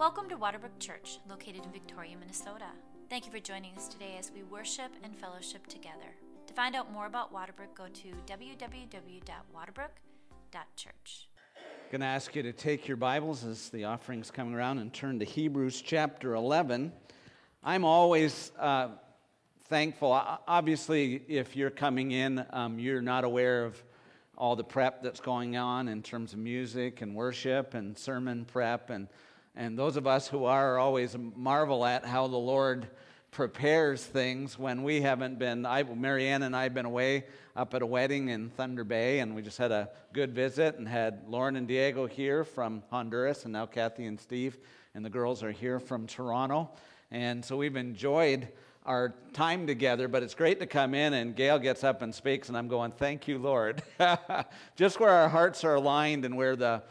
Welcome to Waterbrook Church, located in Victoria, Minnesota. Thank you for joining us today as we worship and fellowship together. To find out more about Waterbrook, go to www.waterbrook.church. I'm going to ask you to take your Bibles as the offering's coming around and turn to Hebrews chapter 11. I'm always thankful. Obviously, if you're coming in, you're not aware of all the prep that's going on in terms of music and worship and sermon prep. And those of us who are always marvel at how the Lord prepares things when we haven't been. Marianne and I have been away up at a wedding in Thunder Bay, and we just had a good visit and had Lauren and Diego here from Honduras, and now Kathy and Steve and the girls are here from Toronto. And so we've enjoyed our time together, but it's great to come in and Gail gets up and speaks, and I'm going, thank you, Lord. Just where our hearts are aligned and where the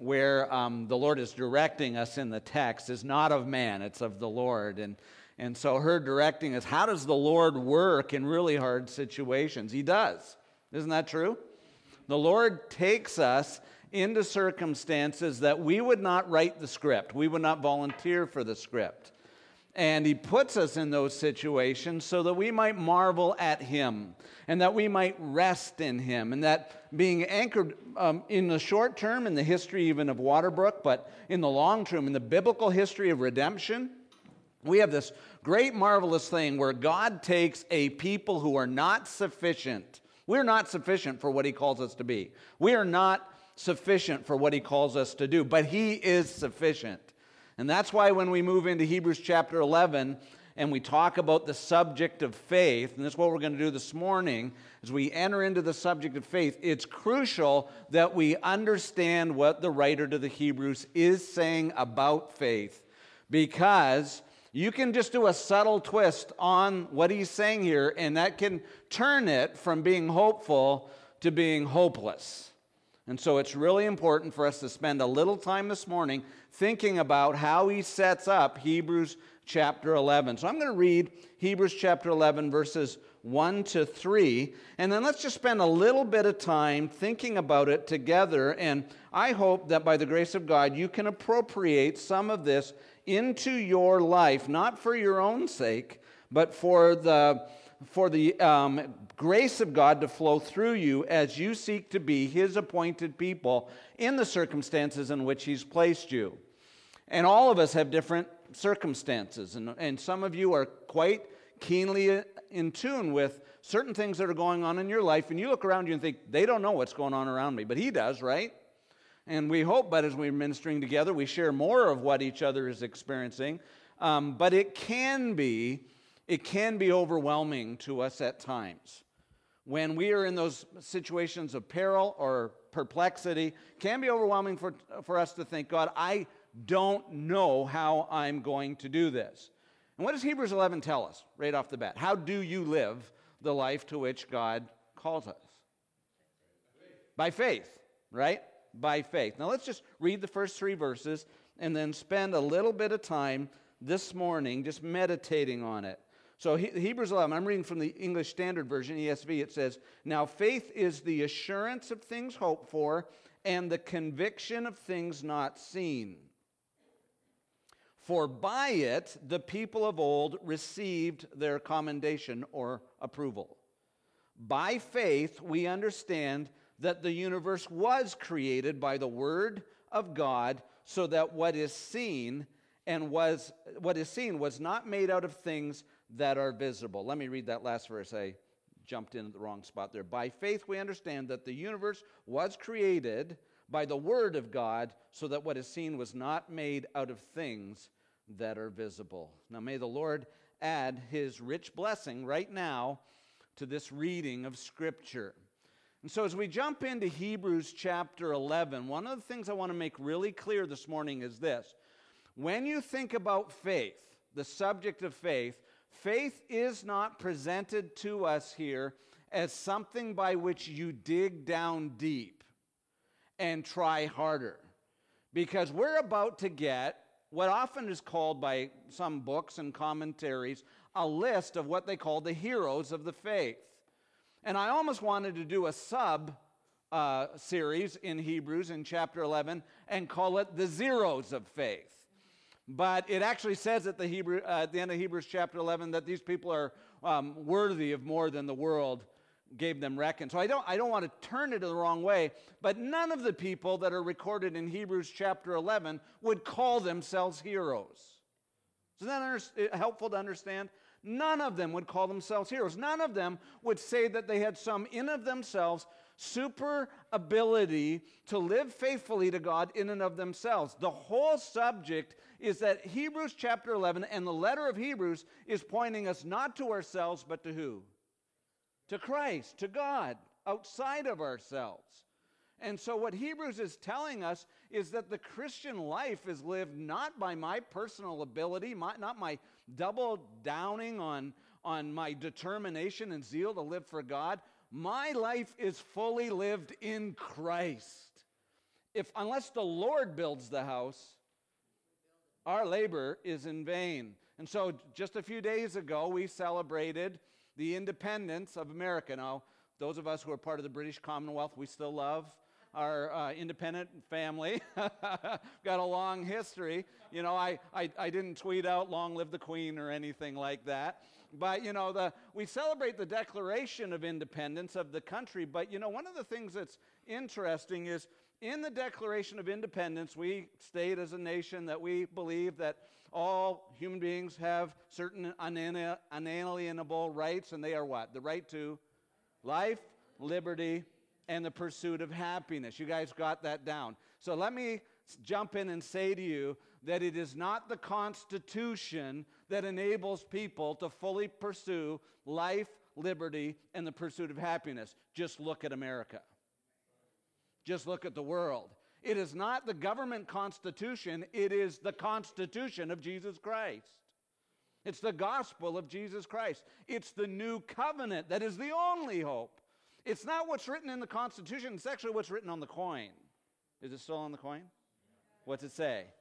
Lord is directing us in the text is not of man, it's of the Lord. And so her directing us, how does the Lord work in really hard situations? He does. Isn't that true? The Lord takes us into circumstances that we would not write the script. We would not volunteer for the script. And He puts us in those situations so that we might marvel at Him and that we might rest in Him, and that being anchored in the short term, in the history even of Waterbrook, but in the long term, in the biblical history of redemption, we have this great, marvelous thing where God takes a people who are not sufficient. We're not sufficient for what He calls us to be. We are not sufficient for what He calls us to do, but He is sufficient. And that's why when we move into Hebrews chapter 11 and we talk about the subject of faith, and that's what we're going to do this morning, as we enter into the subject of faith, it's crucial that we understand what the writer to the Hebrews is saying about faith, because you can just do a subtle twist on what he's saying here, and that can turn it from being hopeful to being hopeless. And so it's really important for us to spend a little time this morning thinking about how he sets up Hebrews chapter 11. So I'm going to read Hebrews chapter 11, verses 1 to 3, and then let's just spend a little bit of time thinking about it together, and I hope that by the grace of God you can appropriate some of this into your life, not for your own sake, but for the grace of God to flow through you as you seek to be His appointed people in the circumstances in which He's placed you. And all of us have different circumstances, and some of you are quite keenly in tune with certain things that are going on in your life, and you look around you and think, they don't know what's going on around me, but He does, right? And we hope, but as we're ministering together, we share more of what each other is experiencing, but it can be overwhelming to us at times. When we are in those situations of peril or perplexity, it can be overwhelming for us to think, God, I don't know how I'm going to do this. And what does Hebrews 11 tell us right off the bat? How do you live the life to which God calls us? By faith, right? By faith. Now let's just read the first 3 verses and then spend a little bit of time this morning just meditating on it. So Hebrews 11, I'm reading from the English Standard Version, ESV. It says, "Now faith is the assurance of things hoped for and the conviction of things not seen. For by it the people of old received their commendation or approval. By faith we understand that the universe was created by the word of God, so that what is seen was not made out of things that are visible." Let me read that last verse. I jumped in at the wrong spot there. By faith we understand that the universe was created by the word of God, so that what is seen was not made out of things that are visible. Now may the Lord add His rich blessing right now to this reading of Scripture. And so as we jump into Hebrews chapter 11, one of the things I want to make really clear this morning is this. When you think about faith, the subject of faith, faith is not presented to us here as something by which you dig down deep and try harder. Because we're about to get what often is called by some books and commentaries a list of what they call the heroes of the faith. And I almost wanted to do a series in Hebrews in chapter 11 and call it the zeros of faith. But it actually says at the end of Hebrews chapter 11 that these people are worthy of more than the world gave them reckon. So I don't want to turn it the wrong way, but none of the people that are recorded in Hebrews chapter 11 would call themselves heroes. Isn't that helpful to understand? None of them would call themselves heroes. None of them would say that they had some in of themselves super ability to live faithfully to God in and of themselves. The whole subject is that Hebrews chapter 11 and the letter of Hebrews is pointing us not to ourselves, but to who? To Christ, to God, outside of ourselves. And so what Hebrews is telling us is that the Christian life is lived not by my personal ability, not my double downing on my determination and zeal to live for God. My life is fully lived in Christ. Unless the Lord builds the house, our labor is in vain. And so just a few days ago, we celebrated the independence of America. Now, those of us who are part of the British Commonwealth, we still love our independent family. Got a long history. You know, I didn't tweet out "Long live the Queen" or anything like that. But, you know, we celebrate the Declaration of Independence of the country. But, you know, one of the things that's interesting is in the Declaration of Independence, we state as a nation that we believe that all human beings have certain unalienable rights, and they are what? The right to life, liberty, and the pursuit of happiness. You guys got that down. So let me jump in and say to you that it is not the Constitution that enables people to fully pursue life, liberty, and the pursuit of happiness. Just look at America. Just look at the world. It is not the government constitution, it is the Constitution of Jesus Christ. It's the gospel of Jesus Christ. It's the new covenant that is the only hope. It's not what's written in the Constitution, it's actually what's written on the coin. Is it still on the coin? What's it say?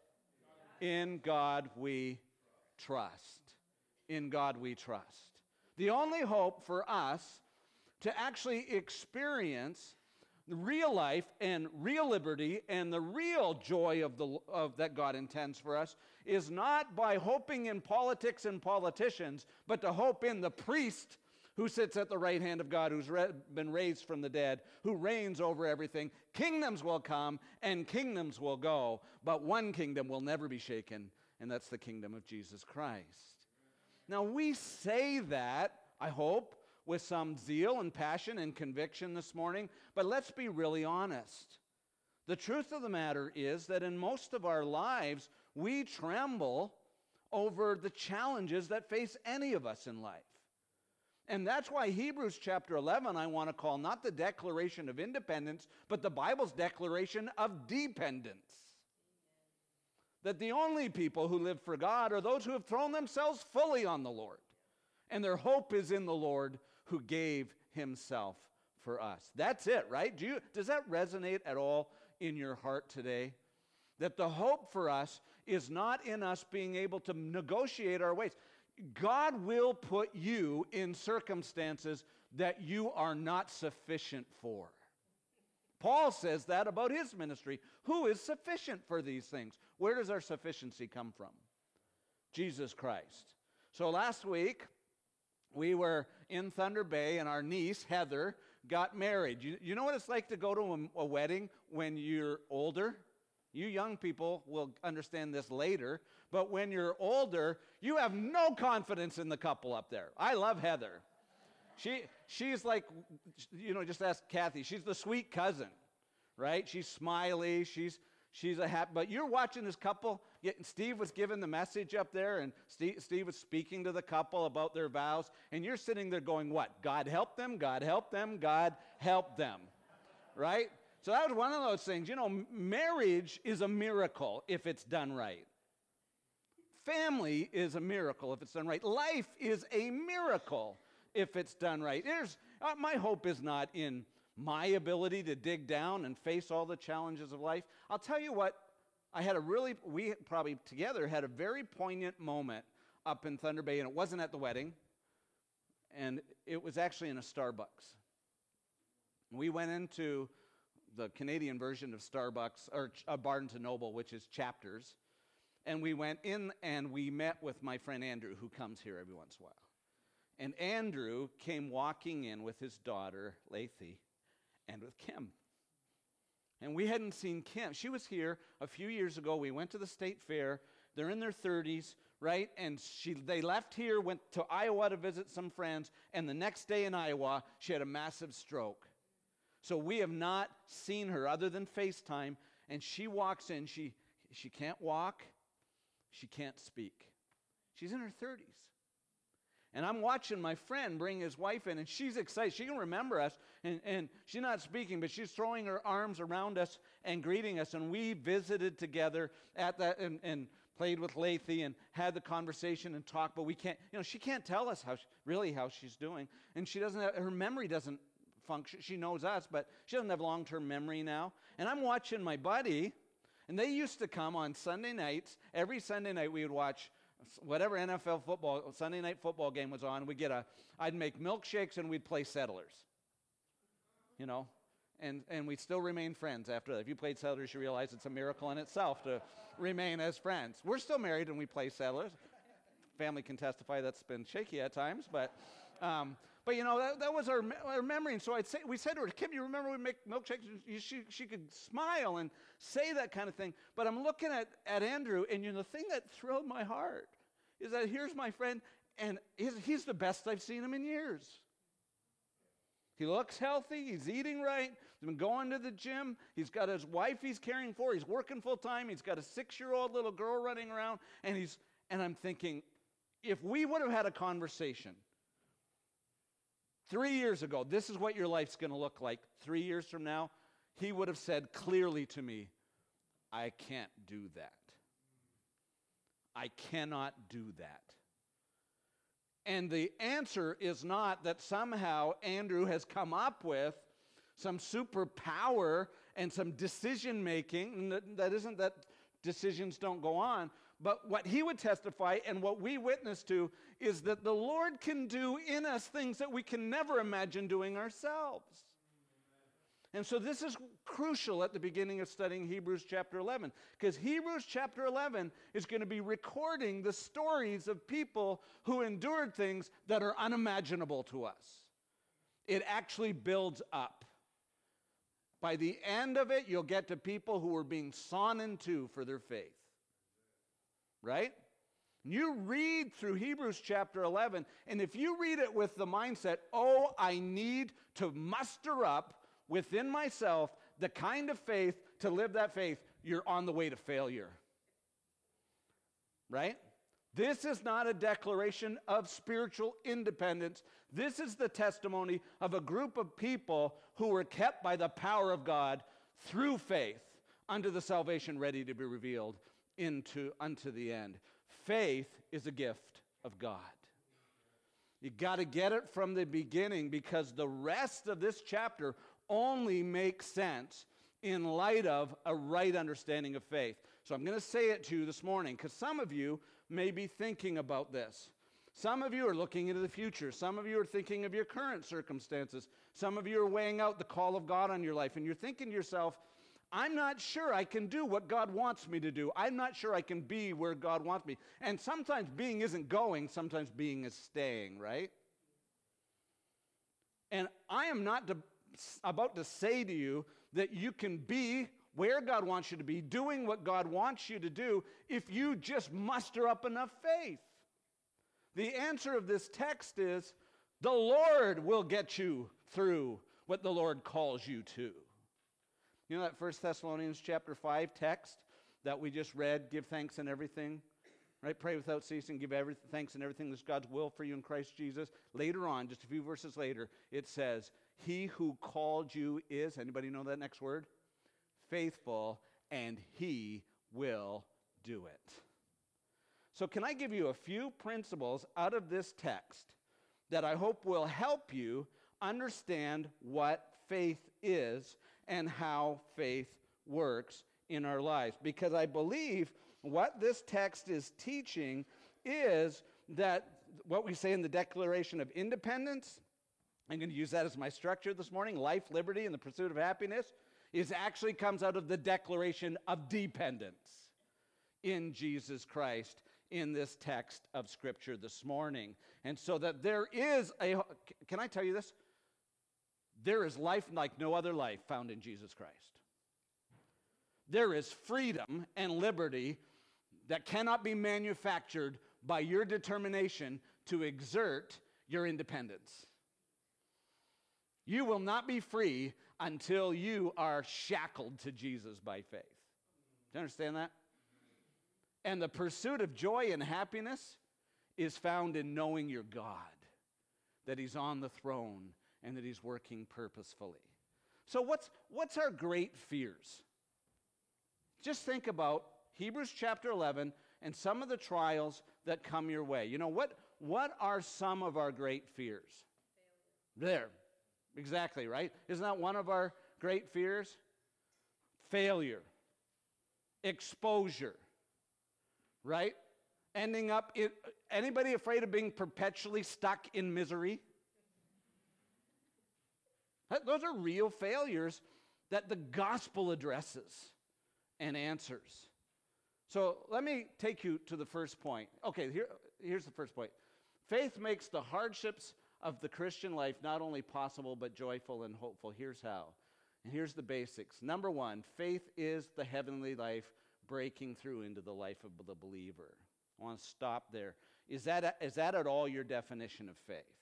In God we trust. In God we trust. The only hope for us to actually experience the real life and real liberty and the real joy of that God intends for us is not by hoping in politics and politicians, but to hope in the priest who sits at the right hand of God, who's been raised from the dead, who reigns over everything. Kingdoms will come and kingdoms will go, but one kingdom will never be shaken, and that's the kingdom of Jesus Christ. Now, we say that, I hope, with some zeal and passion and conviction this morning, but let's be really honest. The truth of the matter is that in most of our lives, we tremble over the challenges that face any of us in life. And that's why Hebrews chapter 11 I want to call not the Declaration of Independence, but the Bible's declaration of dependence. That the only people who live for God are those who have thrown themselves fully on the Lord. And their hope is in the Lord who gave himself for us. That's it, right? Does that resonate at all in your heart today? That the hope for us is not in us being able to negotiate our ways. God will put you in circumstances that you are not sufficient for. Paul says that about his ministry. Who is sufficient for these things? Where does our sufficiency come from? Jesus Christ. So last week, we were in Thunder Bay, and our niece, Heather, got married. You know what it's like to go to a wedding when you're older? You young people will understand this later, but when you're older, you have no confidence in the couple up there. I love Heather. She's like, you know, just ask Kathy. She's the sweet cousin, right? She's smiley. She's a happy. But you're watching this couple. Steve was giving the message up there, and Steve was speaking to the couple about their vows, and you're sitting there going, what? God help them, God help them, God help them, right? So that was one of those things. You know, marriage is a miracle if it's done right. Family is a miracle if it's done right. Life is a miracle if it's done right. My hope is not in my ability to dig down and face all the challenges of life. I'll tell you what, we probably together had a very poignant moment up in Thunder Bay, and it wasn't at the wedding, and it was actually in a Starbucks. We went into the Canadian version of Starbucks, or Barnes & Noble, which is Chapters. And we went in and we met with my friend Andrew, who comes here every once in a while. And Andrew came walking in with his daughter, Lathy, and with Kim. And we hadn't seen Kim. She was here a few years ago. We went to the state fair. They're in their 30s, right? And they left here, went to Iowa to visit some friends, and the next day in Iowa, she had a massive stroke. So we have not seen her other than FaceTime, and she walks in. She can't walk. She can't speak. She's in her 30s. And I'm watching my friend bring his wife in, and she's excited. She can remember us, and she's not speaking, but she's throwing her arms around us and greeting us. And we visited together at that and played with Lathy and had the conversation and talked, but we can't, she can't tell us how she's doing. And she doesn't have, her memory doesn't function. She knows us, but she doesn't have long-term memory now. And I'm watching my buddy, and they used to come on Sunday nights. Every Sunday night we would watch whatever NFL football, Sunday night football game was on. I'd make milkshakes and we'd play Settlers. And we still remain friends after that. If you played Settlers, you realize it's a miracle in itself to remain as friends. We're still married and we play Settlers. Family can testify that's been shaky at times, but that was our memory. And so we said to her, Kim, you remember we make milkshakes? She could smile and say that kind of thing. But I'm looking at Andrew, and the thing that thrilled my heart is that here's my friend, and he's the best I've seen him in years. He looks healthy. He's eating right. He's been going to the gym. He's got his wife he's caring for. He's working full time. He's got a 6-year-old little girl running around. And I'm thinking, if we would have had a conversation 3 years ago, this is what your life's going to look like 3 years from now, he would have said clearly to me, I can't do that. I cannot do that. And the answer is not that somehow Andrew has come up with some superpower and some decision making. That isn't that decisions don't go on. But what he would testify and what we witness to is that the Lord can do in us things that we can never imagine doing ourselves. And so this is crucial at the beginning of studying Hebrews chapter 11, because Hebrews chapter 11 is going to be recording the stories of people who endured things that are unimaginable to us. It actually builds up. By the end of it, you'll get to people who were being sawn in two for their faith. Right? You read through Hebrews chapter 11, and if you read it with the mindset, I need to muster up within myself the kind of faith to live that faith, you're on the way to failure. Right? This is not a declaration of spiritual independence. This is the testimony of a group of people who were kept by the power of God through faith unto the salvation ready to be revealed unto the end. Faith is a gift of God. You got to get it from the beginning, because the rest of this chapter only makes sense in light of a right understanding of faith. So I'm going to say it to you this morning, because some of you may be thinking about this. Some of you are looking into the future. Some of you are thinking of your current circumstances. Some of you are weighing out the call of God on your life, and you're thinking to yourself, I'm not sure I can do what God wants me to do. I'm not sure I can be where God wants me. And sometimes being isn't going, sometimes being is staying, right? And I am not about to say to you that you can be where God wants you to be, doing what God wants you to do, if you just muster up enough faith. The answer of this text is the Lord will get you through what the Lord calls you to. You know that 1 Thessalonians chapter 5 text that we just read, give thanks in everything, right? Pray without ceasing, give thanks in everything. This is God's will for you in Christ Jesus. Later on, just a few verses later, it says, he who called you is, anybody know that next word? Faithful, and he will do it. So can I give you a few principles out of this text that I hope will help you understand what faith is and how faith works in our lives? Because I believe what this text is teaching is that what we say in the Declaration of Independence, I'm going to use that as my structure this morning, life, liberty, and the pursuit of happiness, actually comes out of the Declaration of Dependence. in Jesus Christ in this text of Scripture this morning. And so that there is can I tell you this? There is life like no other life found in Jesus Christ. There is freedom and liberty that cannot be manufactured by your determination to exert your independence. You will not be free until you are shackled to Jesus by faith. Do you understand that? And the pursuit of joy and happiness is found in knowing your God, that He's on the throne and that He's working purposefully. So what's our great fears? Just think about Hebrews chapter 11 and some of the trials that come your way. You know, what are some of our great fears? Failure. There. Exactly, right? Isn't that one of our great fears? Failure. Exposure. Right? Ending up in, anybody afraid of being perpetually stuck in misery? Those are real failures that the gospel addresses and answers. So let me take you to the first point. Okay, here's the first point. Faith makes the hardships of the Christian life not only possible but joyful and hopeful. Here's how. And here's the basics. Number one, faith is the heavenly life breaking through into the life of the believer. I want to stop there. Is that at all your definition of faith?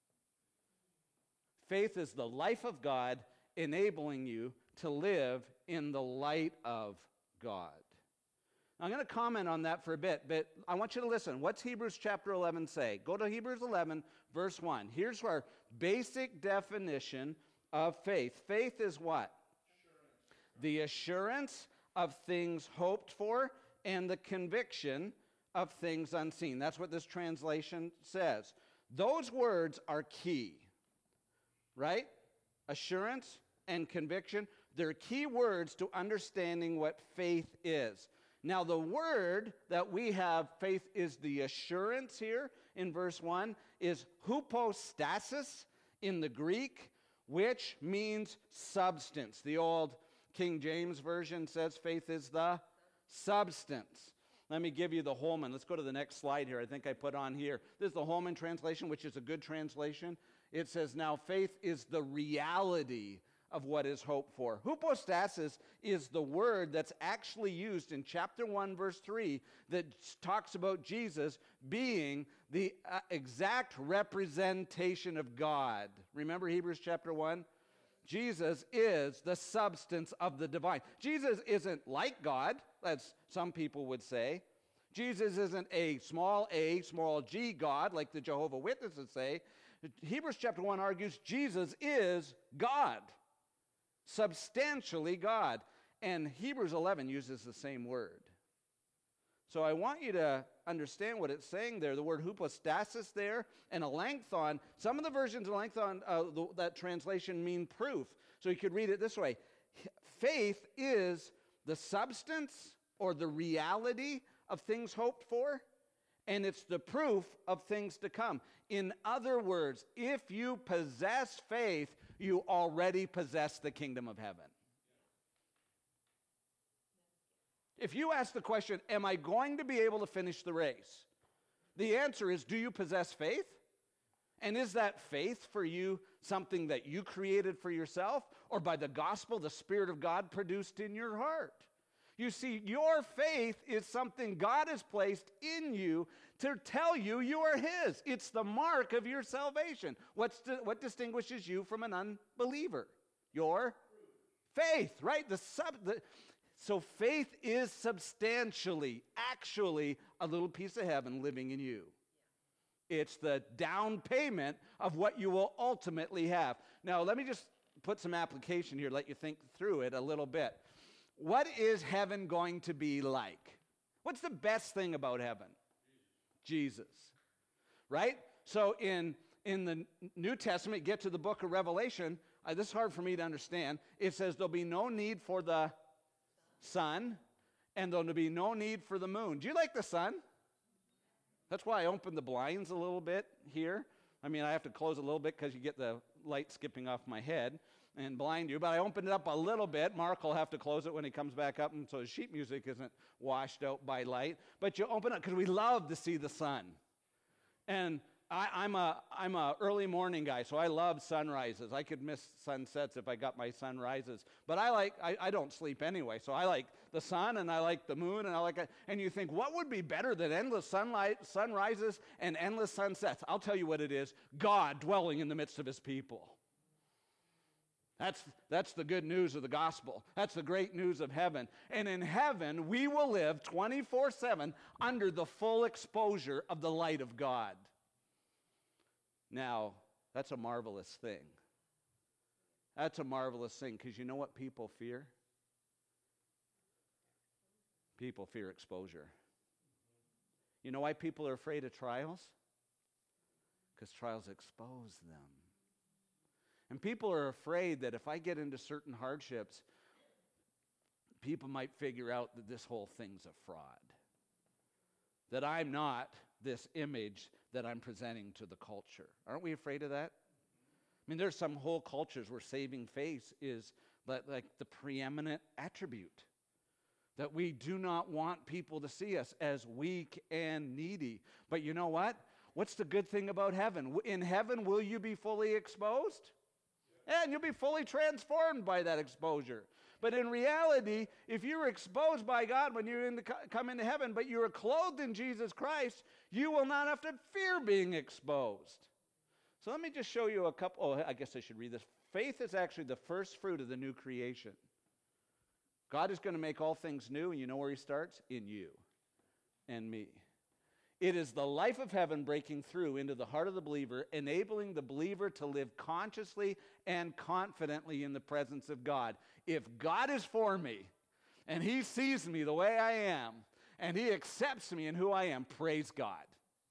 Faith is the life of God enabling you to live in the light of God. Now, I'm going to comment on that for a bit, but I want you to listen. What's Hebrews chapter 11 say? Go to Hebrews 11, verse 1. Here's our basic definition of faith. Faith is what? Assurance. The assurance of things hoped for and the conviction of things unseen. That's what this translation says. Those words are key, right? Assurance and conviction. They're key words to understanding what faith is. Now, the word that we have, faith is the assurance here in verse 1, is hypostasis in the Greek, which means substance. The old King James Version says faith is the substance. Let me give you the Holman. Let's go to the next slide here. I think I put on here. This is the Holman translation, which is a good translation. It says, now faith is the reality of what is hoped for. Hypostasis is the word that's actually used in chapter 1, verse 3 that talks about Jesus being the exact representation of God. Remember Hebrews chapter 1? Jesus is the substance of the divine. Jesus isn't like God, as some people would say. Jesus isn't a, small g God, like the Jehovah's Witnesses say. Hebrews chapter 1 argues Jesus is God. Substantially God. And Hebrews 11 uses the same word. So I want you to understand what it's saying there. The word hypostasis there and alangthon. Some of the versions of alangthon, that translation mean proof. So you could read it this way. Faith is the substance or the reality of things hoped for, and it's the proof of things to come. In other words, if you possess faith, you already possess the kingdom of heaven. If you ask the question, am I going to be able to finish the race? The answer is, do you possess faith? And is that faith for you something that you created for yourself, or by the gospel the Spirit of God produced in your heart? You see, your faith is something God has placed in you to tell you you are His. It's the mark of your salvation. What distinguishes you from an unbeliever? Your faith, right? So faith is substantially, actually, a little piece of heaven living in you. It's the down payment of what you will ultimately have. Now, let me just put some application here, let you think through it a little bit. What is heaven going to be like? What's the best thing about heaven? Jesus. Right? So in the New Testament, get to the book of Revelation, this is hard for me to understand. It says there'll be no need for the sun, and there'll be no need for the moon. Do you like the sun? That's why I opened the blinds a little bit here. I mean, I have to close a little bit because you get the light skipping off my head. and blind you, but I opened it up a little bit. Mark will have to close it when he comes back up, and so his sheet music isn't washed out by light. But you open it because we love to see the sun. And I'm a early morning guy, so I love sunrises. I could miss sunsets if I got my sunrises. But I don't sleep anyway, so I like the sun and I like the moon and I like it. And you think, what would be better than endless sunrises and endless sunsets? I'll tell you what it is: God dwelling in the midst of his people. That's the good news of the gospel. That's the great news of heaven. And in heaven, we will live 24/7 under the full exposure of the light of God. Now, that's a marvelous thing. That's a marvelous thing, because you know what people fear? People fear exposure. You know why people are afraid of trials? Because trials expose them. And people are afraid that if I get into certain hardships, people might figure out that this whole thing's a fraud. That I'm not this image that I'm presenting to the culture. Aren't we afraid of that? I mean, there's some whole cultures where saving face is like the preeminent attribute. That we do not want people to see us as weak and needy. But you know what? What's the good thing about heaven? In heaven, will you be fully exposed? And you'll be fully transformed by that exposure. But in reality, if you're exposed by God when you come into heaven, but you are clothed in Jesus Christ, you will not have to fear being exposed. So let me just show you a couple. Oh, I guess I should read this. Faith is actually the first fruit of the new creation. God is going to make all things new, and you know where he starts? In you and me. It is the life of heaven breaking through into the heart of the believer, enabling the believer to live consciously and confidently in the presence of God. If God is for me, and he sees me the way I am, and he accepts me in who I am, praise God.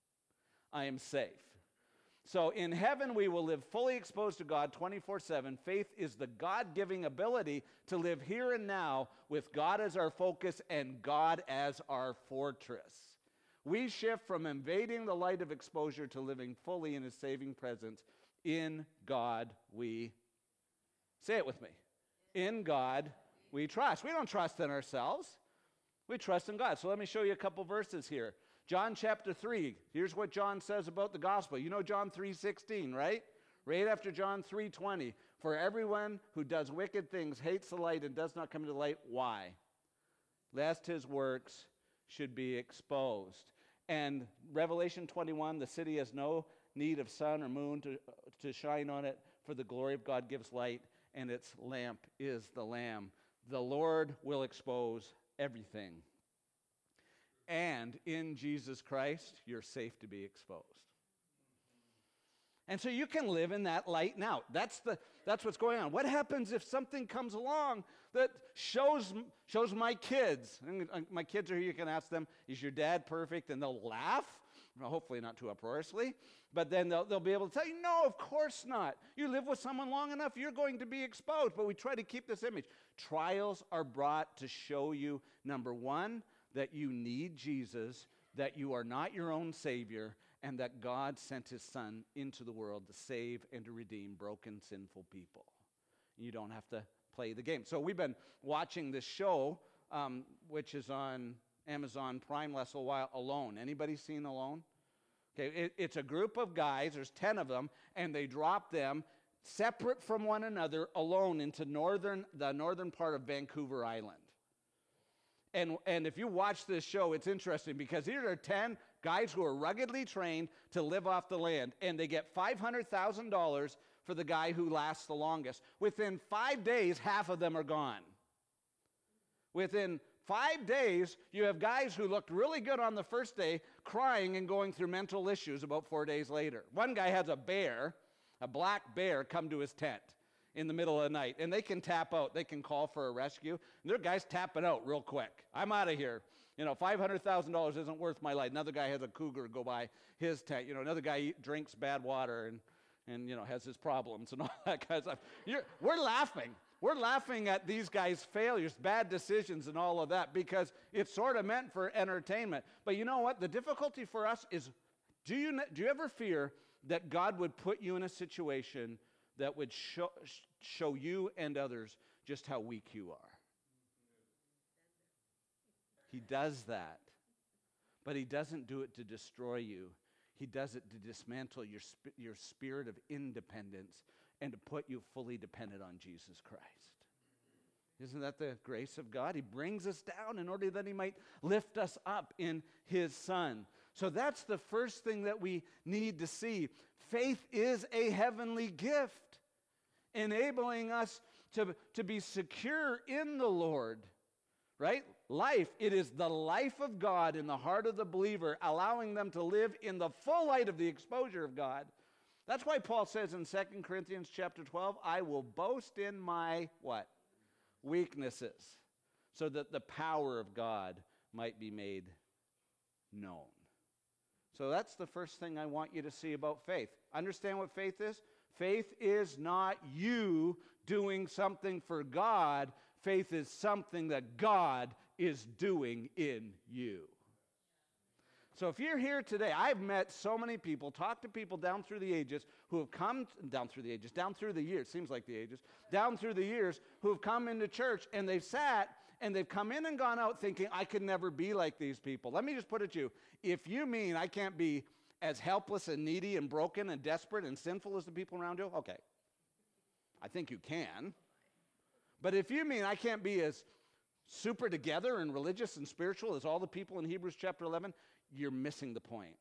I am safe. So in heaven, we will live fully exposed to God 24/7. Faith is the God-giving ability to live here and now with God as our focus and God as our fortress. We shift from invading the light of exposure to living fully in his saving presence. In God we, say it with me, in God we trust. We don't trust in ourselves. We trust in God. So let me show you a couple verses here. John chapter 3, here's what John says about the gospel. You know John 3:16, right? Right after John 3:20. For everyone who does wicked things hates the light and does not come to the light. Why? Lest his works should be exposed. And Revelation 21, the city has no need of sun or moon to shine on it, for the glory of God gives light, and its lamp is the Lamb. The Lord will expose everything. And in Jesus Christ, you're safe to be exposed. And so you can live in that light now. That's what's going on. What happens if something comes along that shows my kids? And my kids are here, you can ask them, is your dad perfect? And they'll laugh. Well, hopefully not too uproariously. But then they'll be able to tell you, no, of course not. You live with someone long enough, you're going to be exposed. But we try to keep this image. Trials are brought to show you, number one, that you need Jesus, that you are not your own Savior, and that God sent his Son into the world to save and to redeem broken, sinful people. You don't have to play the game. So we've been watching this show, which is on Amazon Prime last a while, Alone. Anybody seen Alone? Okay, it's a group of guys, there's 10 of them, and they drop them separate from one another alone into the northern part of Vancouver Island. And if you watch this show, it's interesting because here are 10 guys who are ruggedly trained to live off the land, and they get $500,000 for the guy who lasts the longest. Within 5 days, half of them are gone. Within 5 days, you have guys who looked really good on the first day crying and going through mental issues about 4 days later. One guy has a black bear, come to his tent in the middle of the night, and they can tap out. They can call for a rescue, and their guy's tapping out real quick. I'm out of here. $500,000 isn't worth my life. Another guy has a cougar go by his tent. Another guy drinks bad water and has his problems and all that kind of stuff. We're laughing. We're laughing at these guys' failures, bad decisions, and all of that because it's sort of meant for entertainment. But you know what? The difficulty for us is, do you ever fear that God would put you in a situation that would show you and others just how weak you are. He does that. But he doesn't do it to destroy you. He does it to dismantle your spirit of independence and to put you fully dependent on Jesus Christ. Isn't that the grace of God? He brings us down in order that he might lift us up in his Son. So that's the first thing that we need to see. Faith is a heavenly gift, enabling us to be secure in the Lord. Right? Life, it is the life of God in the heart of the believer, allowing them to live in the full light of the exposure of God. That's why Paul says in 2 Corinthians chapter 12, I will boast in my, what? Weaknesses, so that the power of God might be made known. So that's the first thing I want you to see about faith. Understand what faith is? Faith is not you doing something for God. Faith is something that God is doing in you. So if you're here today, I've met so many people, talked to people down through the ages who have come, down through the years, seems like the ages, down through the years, who have come into church and they've sat and they've come in and gone out thinking, I could never be like these people. Let me just put it to you. If you mean I can't be as helpless and needy and broken and desperate and sinful as the people around you, okay. I think you can. But if you mean I can't be as super together and religious and spiritual as all the people in Hebrews chapter 11, you're missing the point.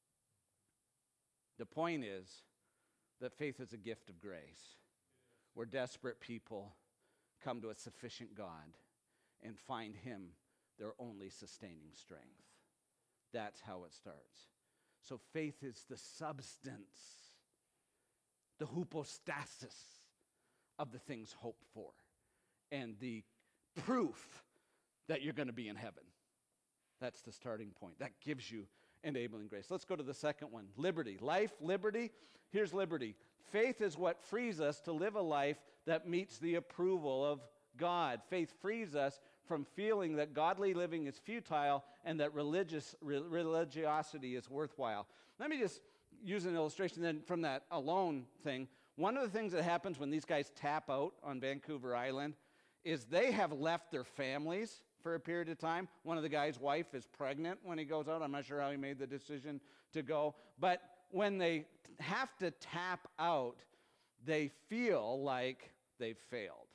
The point is that faith is a gift of grace, where desperate people come to a sufficient God and find him their only sustaining strength. That's how it starts. So faith is the substance, the hypostasis of the things hoped for, and the proof that you're going to be in heaven. That's the starting point. That gives you enabling grace. Let's go to the second one. Liberty. Life, liberty. Here's liberty. Faith is what frees us to live a life that meets the approval of God. Faith frees us from feeling that godly living is futile and that religiosity is worthwhile. Let me just use an illustration then from that alone thing. One of the things that happens when these guys tap out on Vancouver Island is they have left their families for a period of time. One of the guys' wife is pregnant when he goes out. I'm not sure how he made the decision to go. But when they have to tap out, they feel like they've failed.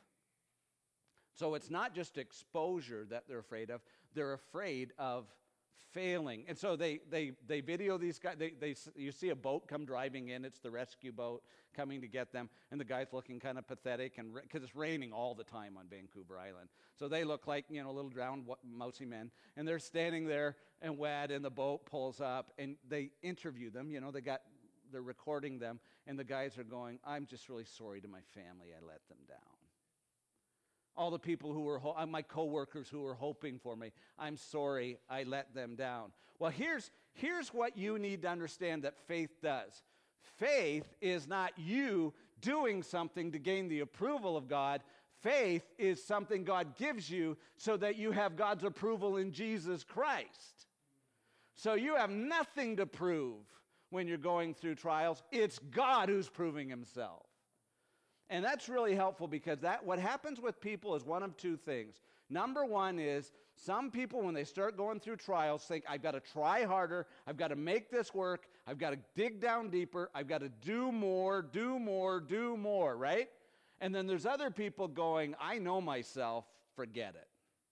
So it's not just exposure that they're afraid of. They're afraid of failing. And so they video these guys. You see a boat come driving in. It's the rescue boat coming to get them. And the guy's looking kind of pathetic because it's raining all the time on Vancouver Island. So they look like, little drowned mousy men. And they're standing there and wet, and the boat pulls up. And they interview them. They're recording them. And the guys are going, I'm just really sorry to my family I let them down. All the people who were, my coworkers who were hoping for me, I'm sorry I let them down. Well, here's what you need to understand that faith does. Faith is not you doing something to gain the approval of God. Faith is something God gives you so that you have God's approval in Jesus Christ. So you have nothing to prove when you're going through trials. It's God who's proving himself. And that's really helpful because what happens with people is one of two things. Number one is some people, when they start going through trials, think, I've got to try harder, I've got to make this work, I've got to dig down deeper, I've got to do more, right? And then there's other people going, I know myself, forget it.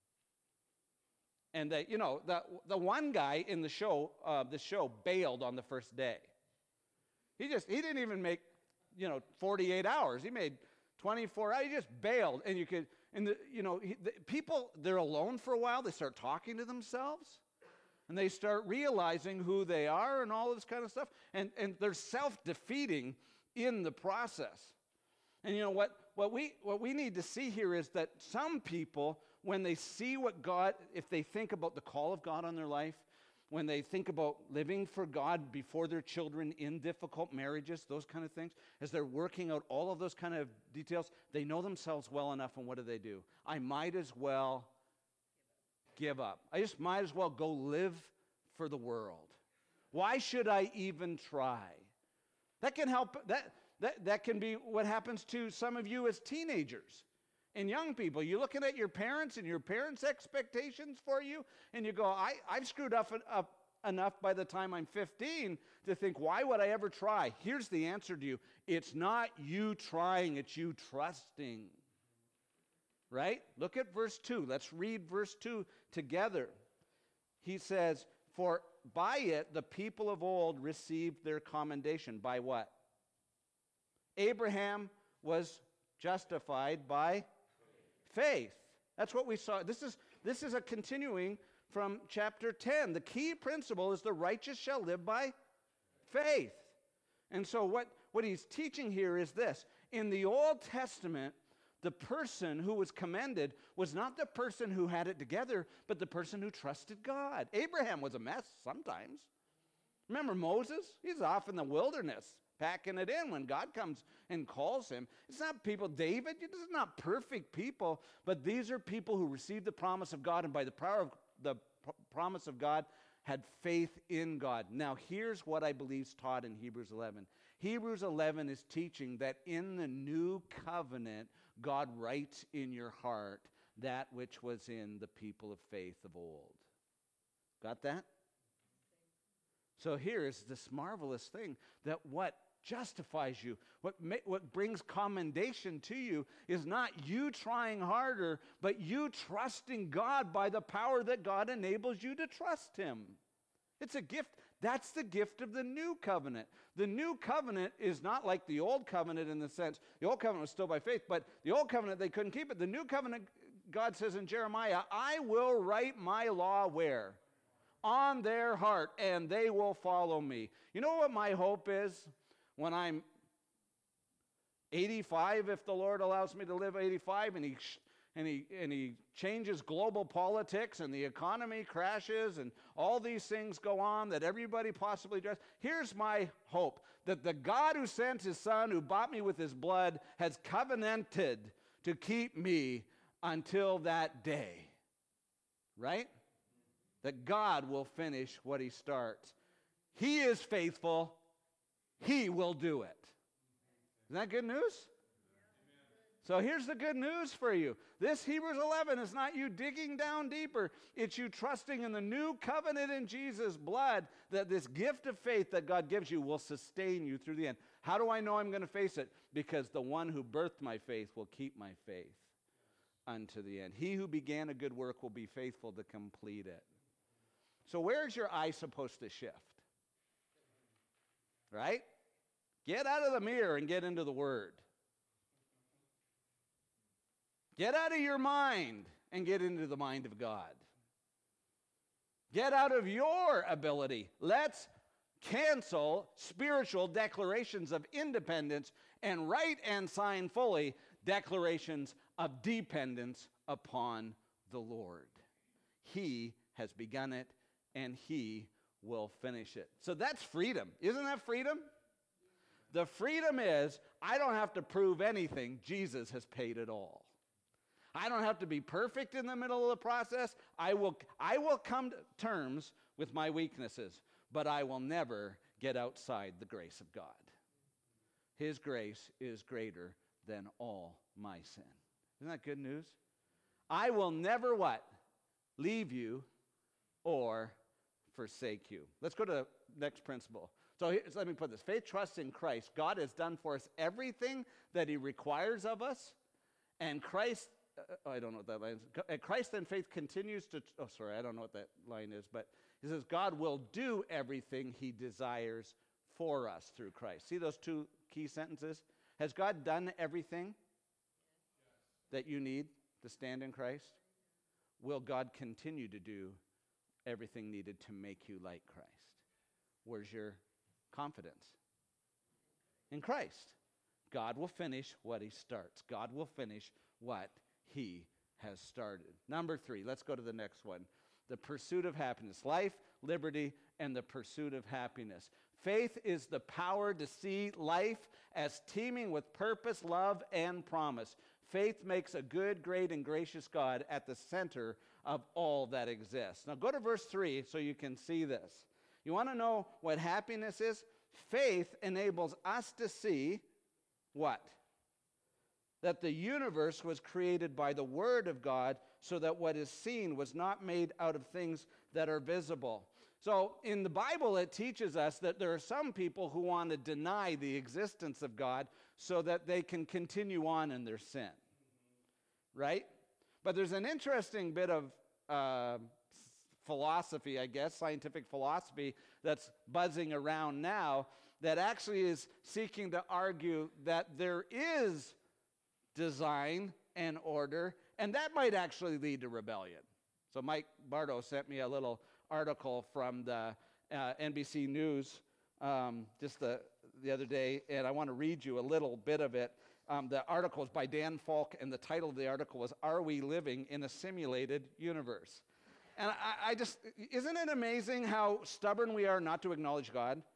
And the one guy in the show bailed on the first day. He didn't even make 48 hours. He made 24 hours. He just bailed. And people, they're alone for a while. They start talking to themselves. And they start realizing who they are and all this kind of stuff. And they're self-defeating in the process. And what we need to see here is that some people, when they see what God, if they think about the call of God on their life, when they think about living for God before their children in difficult marriages, those kind of things, as they're working out all of those kind of details, they know themselves well enough, and what do? I might as well give up. I just might as well go live for the world. Why should I even try? That can help. That can be what happens to some of you as teenagers and young people. You're looking at your parents and your parents' expectations for you, and you go, I've screwed up enough by the time I'm 15 to think, why would I ever try? Here's the answer to you. It's not you trying, it's you trusting. Right? Look at verse 2. Let's read verse 2 together. He says, for by it the people of old received their commendation. By what? Abraham was justified by faith. That's what we saw. This is a continuing from chapter 10. The key principle is the righteous shall live by faith. And so what he's teaching here is this. In the Old Testament, the person who was commended was not the person who had it together, but the person who trusted God. Abraham was a mess sometimes. Remember Moses? He's off in the wilderness, packing it in when God comes and calls him. It's not people, David, this is not perfect people, but these are people who received the promise of God, and by the power of the promise of God, had faith in God. Now, here's what I believe is taught in Hebrews 11. Hebrews 11 is teaching that in the new covenant, God writes in your heart that which was in the people of faith of old. Got that? So here's this marvelous thing, that what justifies you, what brings commendation to you is not you trying harder, but you trusting God by the power that God enables you to trust him. It's a gift. That's the gift of the new covenant. The new covenant is not like the old covenant in the sense, the old covenant was still by faith, but the old covenant, they couldn't keep it. The new covenant, God says in Jeremiah, I will write my law where? On their heart, and they will follow me. You know what my hope is? When I'm 85, if the Lord allows me to live 85, and he changes global politics and the economy crashes and all these things go on that everybody possibly does. Here's my hope, that the God who sent his son, who bought me with his blood, has covenanted to keep me until that day. Right? That God will finish what he starts. He is faithful. He will do it. Isn't that good news? So here's the good news for you. This Hebrews 11 is not you digging down deeper. It's you trusting in the new covenant in Jesus' blood, that this gift of faith that God gives you will sustain you through the end. How do I know I'm going to face it? Because the one who birthed my faith will keep my faith unto the end. He who began a good work will be faithful to complete it. So where's your eye supposed to shift? Right? Get out of the mirror and get into the Word. Get out of your mind and get into the mind of God. Get out of your ability. Let's cancel spiritual declarations of independence and write and sign fully declarations of dependence upon the Lord. He has begun it, and he will finish it. So that's freedom. Isn't that freedom? The freedom is, I don't have to prove anything. Jesus has paid it all. I don't have to be perfect in the middle of the process. I will come to terms with my weaknesses, but I will never get outside the grace of God. His grace is greater than all my sin. Isn't that good news? I will never what? Leave you or forsake you. Let's go to the next principle. So let me put this. Faith trusts in Christ. God has done for us everything that he requires of us, and Christ, I don't know what that line is. Christ and faith continues to, I don't know what that line is, but he says God will do everything he desires for us through Christ. See those two key sentences? Has God done everything that you need to stand in Christ? Will God continue to do everything needed to make you like Christ? Where's your confidence? In Christ. God will finish what he starts. God will finish what he has started. Number 3, let's go to the next one. The pursuit of happiness. Life, liberty, and the pursuit of happiness. Faith is the power to see life as teeming with purpose, love, and promise. Faith makes a good, great, and gracious God at the center of all that exists. Now go to verse 3 so you can see this. You want to know what happiness is? Faith enables us to see what? That the universe was created by the Word of God, so that what is seen was not made out of things that are visible. So in the Bible, it teaches us that there are some people who want to deny the existence of God so that they can continue on in their sin. Right? But there's an interesting bit of philosophy, I guess, scientific philosophy, that's buzzing around now that actually is seeking to argue that there is design and order, and that might actually lead to rebellion. So Mike Bardo sent me a little article from the NBC News just the other day, and I want to read you a little bit of it. The article is by Dan Falk, and the title of the article was, "Are We Living in a Simulated Universe?" And I just, isn't it amazing how stubborn we are not to acknowledge God?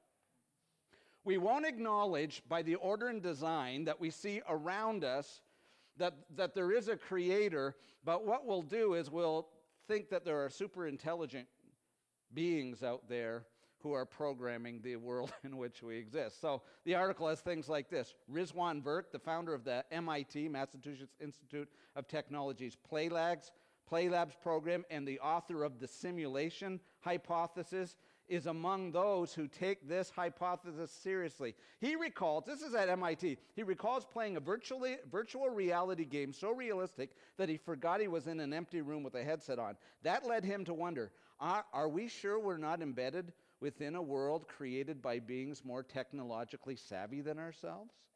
We won't acknowledge by the order and design that we see around us that there is a creator, but what we'll do is we'll think that there are super intelligent beings out there who are programming the world in which we exist. So the article has things like this. Rizwan Virk, the founder of the MIT, Massachusetts Institute of Technology's Playlabs program and the author of the simulation hypothesis, is among those who take this hypothesis seriously. He recalls, this is at MIT, he recalls playing a virtual reality game so realistic that he forgot he was in an empty room with a headset on. That led him to wonder, are we sure we're not embedded within a world created by beings more technologically savvy than ourselves?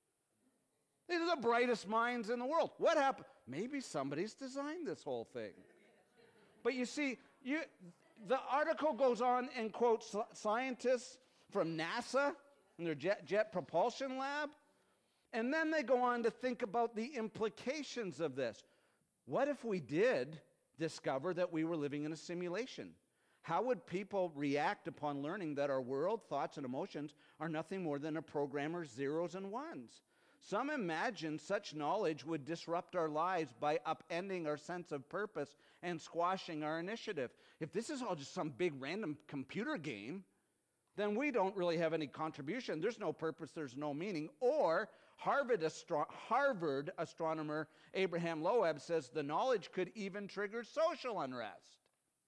These are the brightest minds in the world. What happened? Maybe somebody's designed this whole thing. But you see, the article goes on and quotes scientists from NASA and their Jet Propulsion Lab. And then they go on to think about the implications of this. What if we did discover that we were living in a simulation? How would people react upon learning that our world, thoughts, and emotions are nothing more than a programmer's zeros and ones? Some imagine such knowledge would disrupt our lives by upending our sense of purpose and squashing our initiative. If this is all just some big random computer game, then we don't really have any contribution. There's no purpose, there's no meaning. Or Harvard astronomer Abraham Loeb says the knowledge could even trigger social unrest.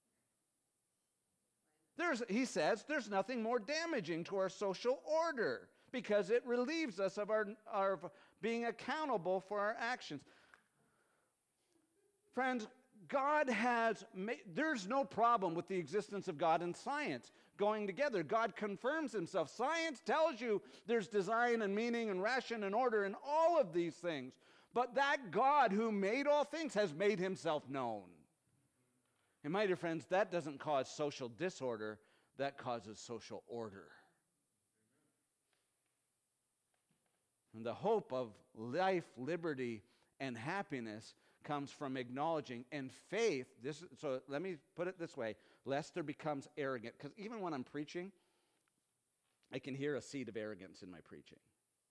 He says there's nothing more damaging to our social order because it relieves us of our being accountable for our actions. Friends, there's no problem with the existence of God and science going together. God confirms himself. Science tells you there's design and meaning and ration and order and all of these things. But that God who made all things has made himself known. And my dear friends, that doesn't cause social disorder, that causes social order. And the hope of life, liberty, and happiness comes from acknowledging and faith. So let me put it this way, lest there becomes arrogant. Because even when I'm preaching, I can hear a seed of arrogance in my preaching.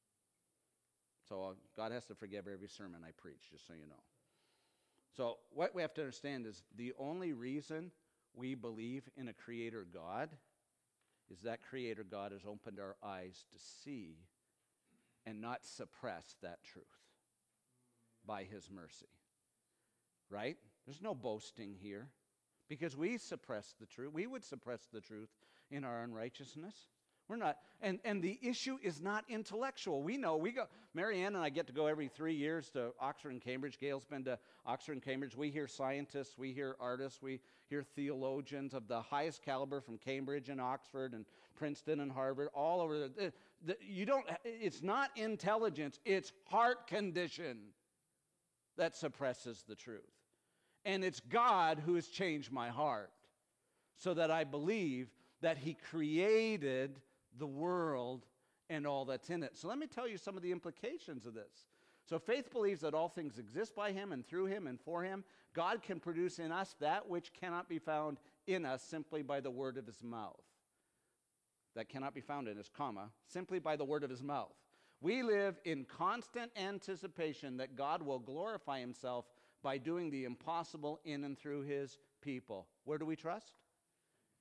So God has to forgive every sermon I preach, just so you know. So what we have to understand is the only reason we believe in a creator God is that creator God has opened our eyes to see and not suppress that truth by his mercy. Right? There's no boasting here because we suppress the truth. We would suppress the truth in our unrighteousness. We're not, and the issue is not intellectual. We know, Marianne and I get to go every 3 years to Oxford and Cambridge. Gail's been to Oxford and Cambridge. We hear scientists, we hear artists, we hear theologians of the highest caliber from Cambridge and Oxford and Princeton and Harvard, all over. It's not intelligence, it's heart condition that suppresses the truth. And it's God who has changed my heart so that I believe that he created the world and all that's in it. So let me tell you some of the implications of this. So faith believes that all things exist by him and through him and for him. God can produce in us that which cannot be found in us simply by the word of his mouth. That cannot be found in us, simply by the word of his mouth. We live in constant anticipation that God will glorify himself by doing the impossible in and through his people. Where do we trust?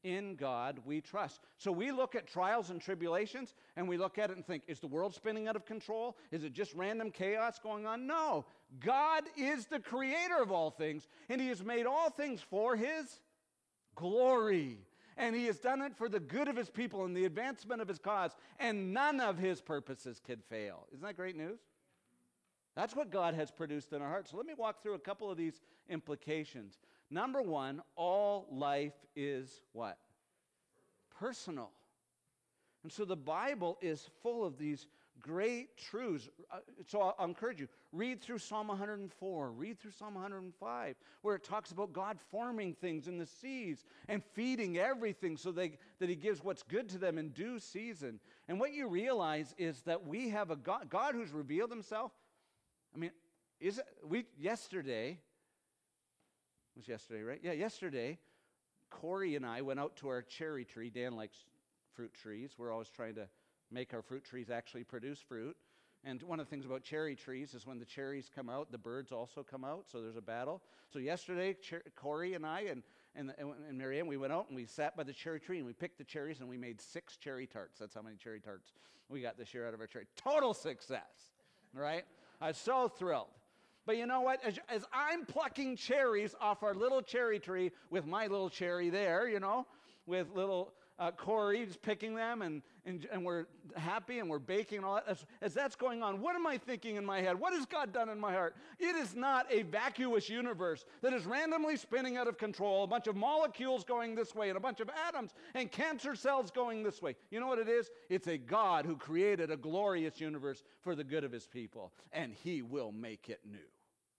In God we trust. So we look at trials and tribulations and we look at it and think, is the world spinning out of control? Is it just random chaos going on? No. God is the creator of all things, and he has made all things for his glory. And he has done it for the good of his people and the advancement of his cause, and none of his purposes could fail. Isn't that great news? That's what God has produced in our hearts. So let me walk through a couple of these implications. Number one, all life is what? Personal. And so the Bible is full of these great truths. So I'll encourage you, read through Psalm 104, read through Psalm 105, where it talks about God forming things in the seas and feeding everything so that he gives what's good to them in due season. And what you realize is that we have a God who's revealed himself. I mean, yesterday, right? Yeah, yesterday, Corey and I went out to our cherry tree. Dan likes fruit trees. We're always trying to make our fruit trees actually produce fruit. And one of the things about cherry trees is when the cherries come out, the birds also come out, so there's a battle. So yesterday, Corey and I and Marianne, we went out and we sat by the cherry tree and we picked the cherries and we made 6 cherry tarts. That's how many cherry tarts we got this year out of our cherry. Total success, right? I was so thrilled. But you know what? As I'm plucking cherries off our little cherry tree with my little cherry there, with little Corey just picking them, and we're happy and we're baking and all that. As that's going on, what am I thinking in my head? What has God done in my heart? It is not a vacuous universe that is randomly spinning out of control, a bunch of molecules going this way and a bunch of atoms and cancer cells going this way. You know what it is? It's a God who created a glorious universe for the good of his people, and he will make it new.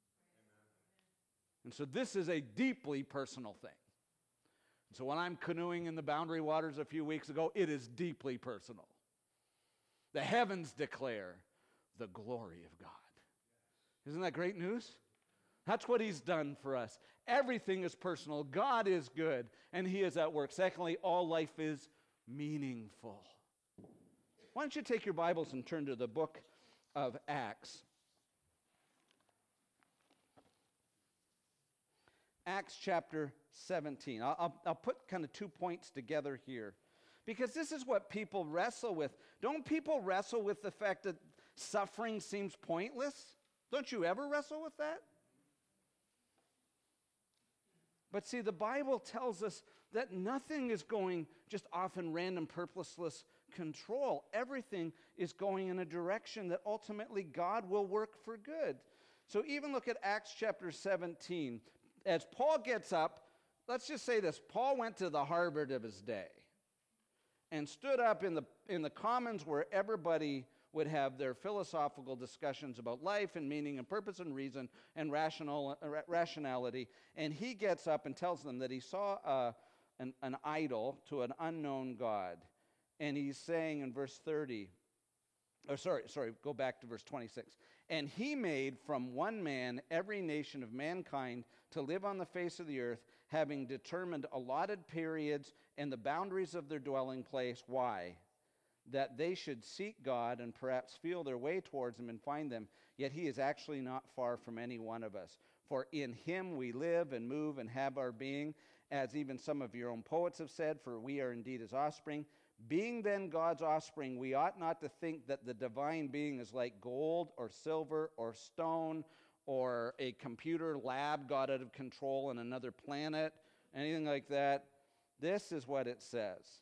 And so this is a deeply personal thing. So when I'm canoeing in the Boundary Waters a few weeks ago, it is deeply personal. The heavens declare the glory of God. Isn't that great news? That's what he's done for us. Everything is personal. God is good, and he is at work. Secondly, all life is meaningful. Why don't you take your Bibles and turn to the book of Acts. Acts chapter 17. I'll put kind of 2 points together here, because this is what people wrestle with. Don't people wrestle with the fact that suffering seems pointless? Don't you ever wrestle with that? But see, the Bible tells us that nothing is going just off in random, purposeless control. Everything is going in a direction that ultimately God will work for good. So even look at Acts chapter 17. As Paul gets up, let's just say this. Paul went to the Harvard of his day and stood up in the commons where everybody would have their philosophical discussions about life and meaning and purpose and reason and rationality. And he gets up and tells them that he saw an idol to an unknown God. And he's saying in verse 30, go back to verse 26. And he made from one man every nation of mankind to live on the face of the earth, having determined allotted periods and the boundaries of their dwelling place. Why? That they should seek God and perhaps feel their way towards him and find them. Yet he is actually not far from any one of us. For in him we live and move and have our being, as even some of your own poets have said, for we are indeed his offspring. Being then God's offspring, we ought not to think that the divine being is like gold or silver or stone or a computer lab got out of control on another planet, anything like that. This is what it says.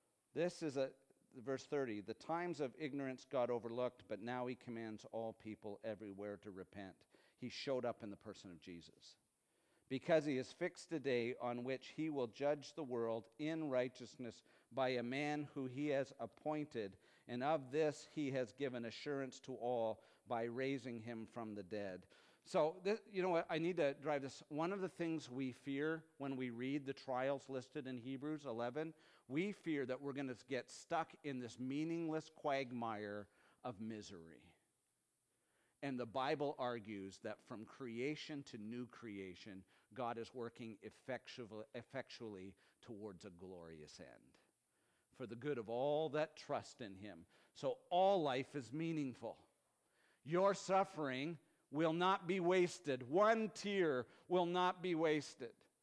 Verse 30, the times of ignorance God overlooked, but now he commands all people everywhere to repent. He showed up in the person of Jesus. Because he has fixed a day on which he will judge the world in righteousness by a man who he has appointed, and of this he has given assurance to all by raising him from the dead. So, you know what, I need to drive this. One of the things we fear when we read the trials listed in Hebrews 11, we fear that we're going to get stuck in this meaningless quagmire of misery. And the Bible argues that from creation to new creation, God is working effectually towards a glorious end for the good of all that trust in him. So all life is meaningful. Your suffering will not be wasted. One tear will not be wasted.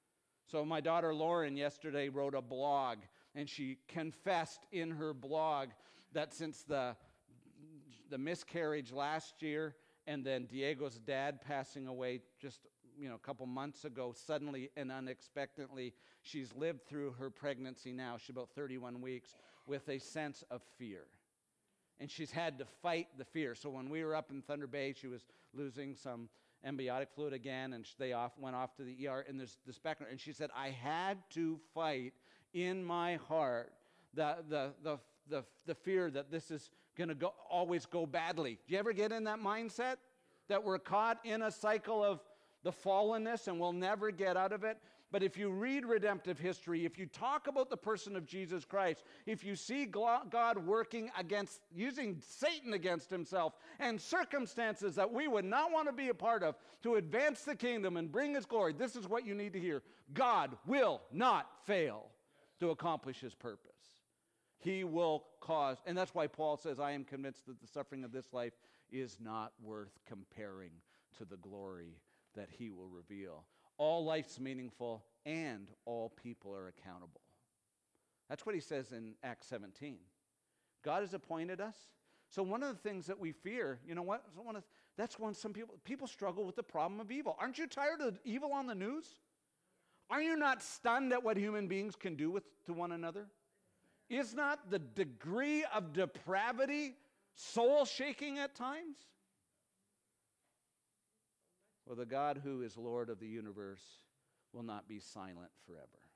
So my daughter Lauren yesterday wrote a blog, and she confessed in her blog that since the miscarriage last year and then Diego's dad passing away just a couple months ago, suddenly and unexpectedly, she's lived through her pregnancy now. She's about 31 weeks with a sense of fear. And she's had to fight the fear. So when we were up in Thunder Bay, she was losing some amniotic fluid again, and they went off to the ER, and there's this background. And she said, I had to fight in my heart the fear that this is going to always go badly. Do you ever get in that mindset that we're caught in a cycle of the fallenness and we'll never get out of it? But if you read redemptive history, if you talk about the person of Jesus Christ, if you see God working using Satan against himself and circumstances that we would not want to be a part of to advance the kingdom and bring his glory, this is what you need to hear. God will not fail to accomplish his purpose. He will cause, and that's why Paul says, I am convinced that the suffering of this life is not worth comparing to the glory that he will reveal. All life's meaningful, and all people are accountable. That's what he says in Acts 17. God has appointed us. So one of the things that we fear, you know what? That's when some people struggle with the problem of evil. Aren't you tired of evil on the news? Are you not stunned at what human beings can do to one another? Is not the degree of depravity soul-shaking at times? Well, the God who is Lord of the universe will not be silent forever.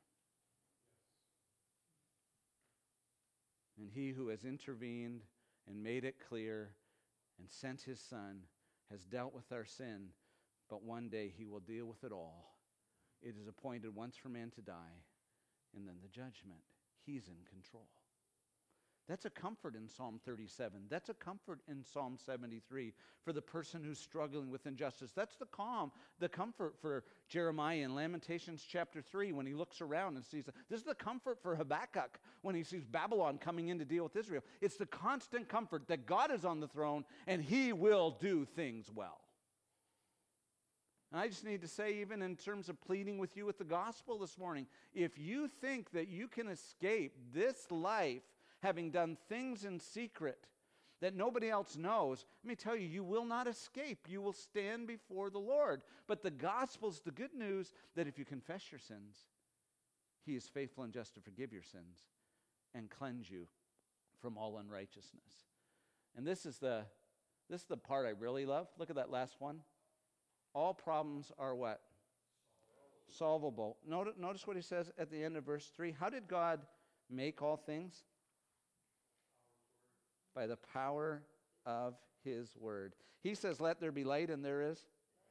And he who has intervened and made it clear and sent his Son has dealt with our sin, but one day he will deal with it all. It is appointed once for man to die, and then the judgment. He's in control. That's a comfort in Psalm 37. That's a comfort in Psalm 73 for the person who's struggling with injustice. That's the comfort for Jeremiah in Lamentations chapter 3 when he looks around and sees. This is the comfort for Habakkuk when he sees Babylon coming in to deal with Israel. It's the constant comfort that God is on the throne and he will do things well. And I just need to say, even in terms of pleading with you with the gospel this morning, if you think that you can escape this life having done things in secret that nobody else knows, let me tell you, you will not escape. You will stand before the Lord. But the gospel's the good news that if you confess your sins, he is faithful and just to forgive your sins and cleanse you from all unrighteousness. And this is the part I really love. Look at that last one. All problems are what? Solvable. Notice what he says at the end of verse 3. How did God make all things? By the power of his word. He says, let there be light, and there is.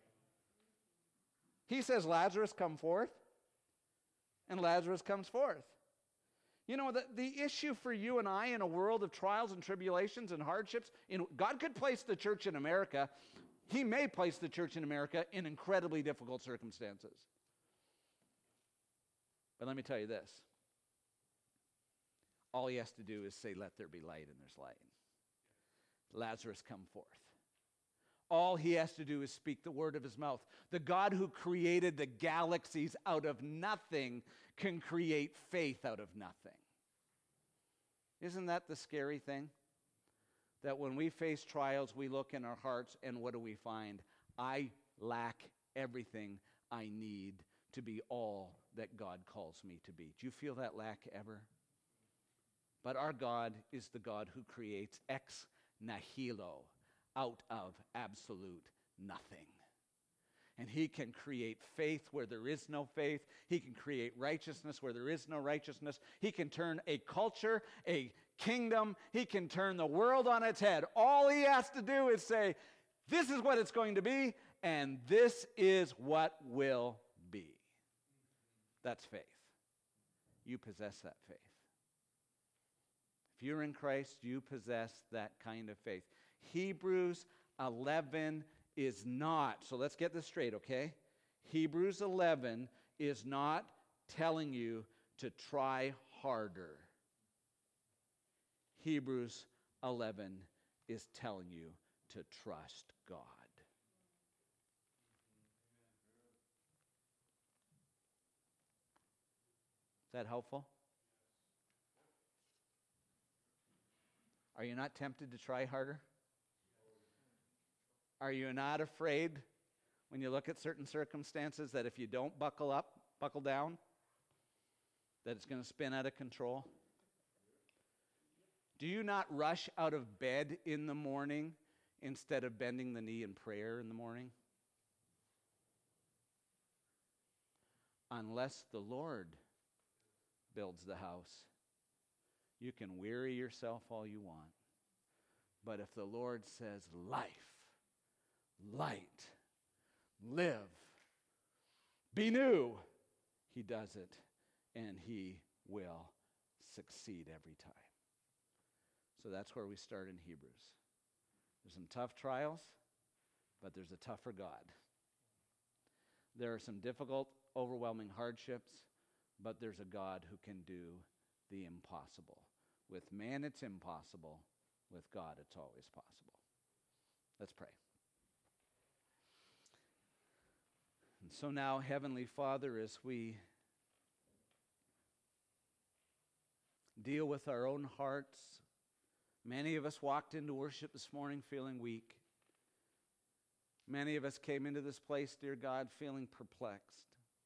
He says, Lazarus, come forth, and Lazarus comes forth. You know, the issue for you and I in a world of trials and tribulations and hardships, God could place the church in America. He may place the church in America in incredibly difficult circumstances. But let me tell you this. All he has to do is say, let there be light, and there's light. Lazarus, come forth. All he has to do is speak the word of his mouth. The God who created the galaxies out of nothing can create faith out of nothing. Isn't that the scary thing? That when we face trials, we look in our hearts, and what do we find? I lack everything I need to be all that God calls me to be. Do you feel that lack ever? But our God is the God who creates ex nihilo, out of absolute nothing. And he can create faith where there is no faith. He can create righteousness where there is no righteousness. He can turn a culture, a kingdom. He can turn the world on its head. All he has to do is say, this is what it's going to be, and this is what will be. That's faith. You possess that faith. If you're in Christ, you possess that kind of faith. Hebrews 11 is not, so let's get this straight, okay? Hebrews 11 is not telling you to try harder. Hebrews 11 is telling you to trust God. Is that helpful? Are you not tempted to try harder? Are you not afraid when you look at certain circumstances that if you don't buckle down, that it's going to spin out of control? Do you not rush out of bed in the morning instead of bending the knee in prayer in the morning? Unless the Lord builds the house, you can weary yourself all you want. But if the Lord says life, light, live, be new, he does it, and he will succeed every time. So that's where we start in Hebrews. There's some tough trials, but there's a tougher God. There are some difficult, overwhelming hardships, but there's a God who can do the impossible. With man, it's impossible. With God, it's always possible. Let's pray. And so now, Heavenly Father, as we deal with our own hearts, many of us walked into worship this morning feeling weak. Many of us came into this place, dear God, feeling perplexed.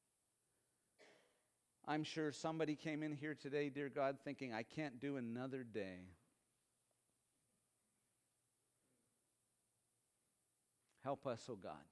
I'm sure somebody came in here today, dear God, thinking, I can't do another day. Help us, O God.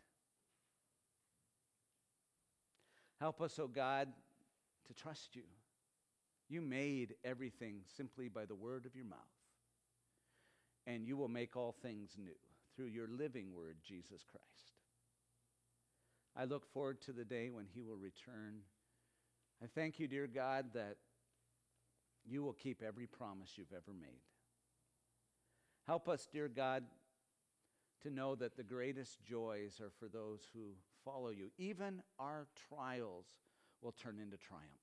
Help us, O God, to trust you. You made everything simply by the word of your mouth. And you will make all things new through your living word, Jesus Christ. I look forward to the day when he will return. I thank you, dear God, that you will keep every promise you've ever made. Help us, dear God, to know that the greatest joys are for those who follow you. Even our trials will turn into triumph.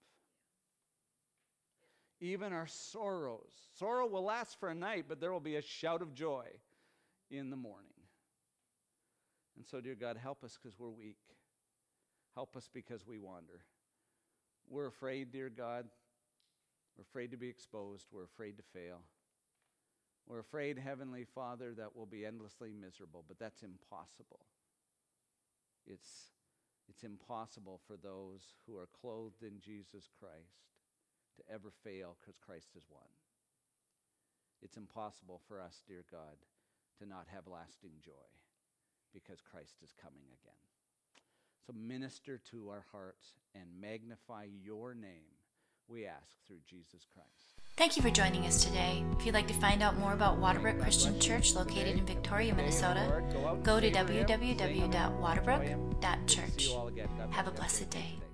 Even our sorrows. Sorrow will last for a night, but there will be a shout of joy in the morning. And so, dear God, help us because we're weak. Help us because we wander. We're afraid, dear God. We're afraid to be exposed. We're afraid to fail. We're afraid, Heavenly Father, that we'll be endlessly miserable, but that's impossible. It's impossible for those who are clothed in Jesus Christ to ever fail because Christ has won. It's impossible for us, dear God, to not have lasting joy because Christ is coming again. So minister to our hearts and magnify your name, we ask through Jesus Christ. Thank you for joining us today. If you'd like to find out more about Waterbrook Christian Church located in Victoria, Minnesota, go to www.waterbrook.church. Have a blessed day.